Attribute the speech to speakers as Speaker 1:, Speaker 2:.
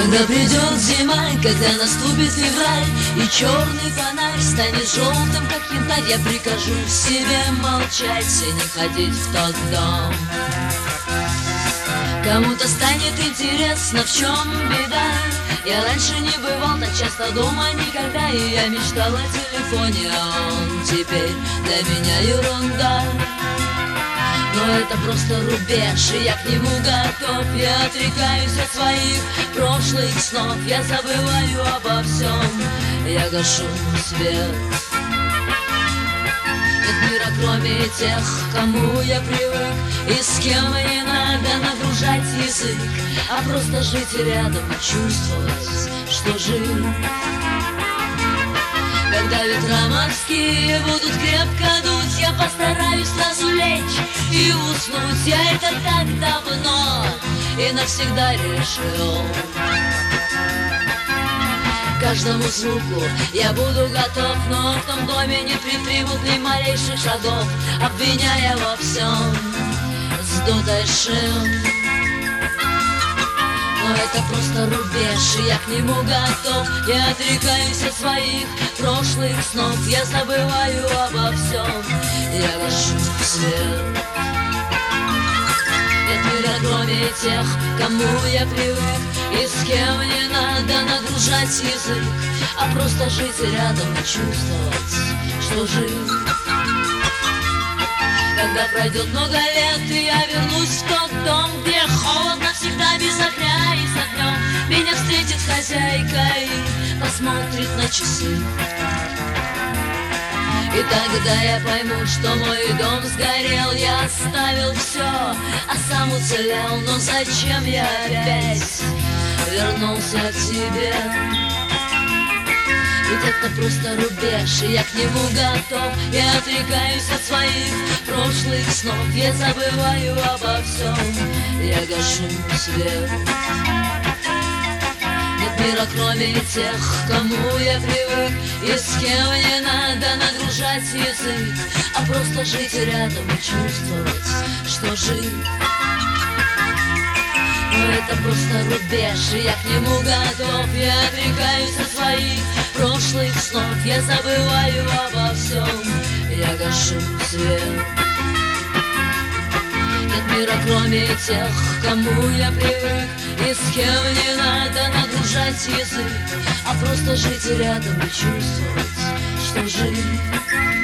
Speaker 1: Когда придет зима, когда наступит февраль, и черный фонарь станет желтым, как янтарь, я прикажу себе молчать и не ходить в тот дом. Кому-то станет интересно, в чем беда. Я раньше не бывал так часто дома никогда, и я мечтал о телефоне, а он теперь для меня ерунда. Но это просто рубеж, и я к нему готов. Я отрекаюсь от своих прошлых снов, я забываю обо всем, я гашу свет. Нет мира, кроме тех, кому я привык, и с кем не надо нагружать язык, а просто жить рядом и чувствовать, что жив. Когда ветра морские будут крепко дуть, я постараюсь сразу лечь и уснуть. Я это так давно и навсегда решил. Каждому звуку я буду готов, но в том доме не предпримут ни малейших шагов, обвиняя во всем сдутой шин. Но это просто рубеж, и я к нему готов. Я отрекаюсь от своих прошлых снов, я забываю обо всем, я гашу свет. Нет мира, кроме тех, кому я привык, и с кем не надо нагружать язык, а просто жить рядом и чувствовать, что жив. Когда пройдет много лет, и я вернусь в тот дом, где холодно всегда без огня и с огнем, меня встретит хозяйка и посмотрит на часы. И тогда я пойму, что мой дом сгорел, я оставил все, а сам уцелел. Но зачем я опять вернулся к тебе? Ведь это просто рубеж, и я к нему готов. Я отрекаюсь от своих прошлых снов, я забываю обо всем, я гашу свет. Нет мира, кроме тех, кому я привык, и с кем не надо нагружать язык, а просто жить рядом и чувствовать, что жив. Но это просто рубеж, и я к нему готов. Я отрекаюсь от своих прошлых снов, я забываю обо всем, я гашу свет. Нет мира, кроме тех, кому я привык, и с кем не надо нагружать язык, а просто жить рядом и чувствовать, что жив.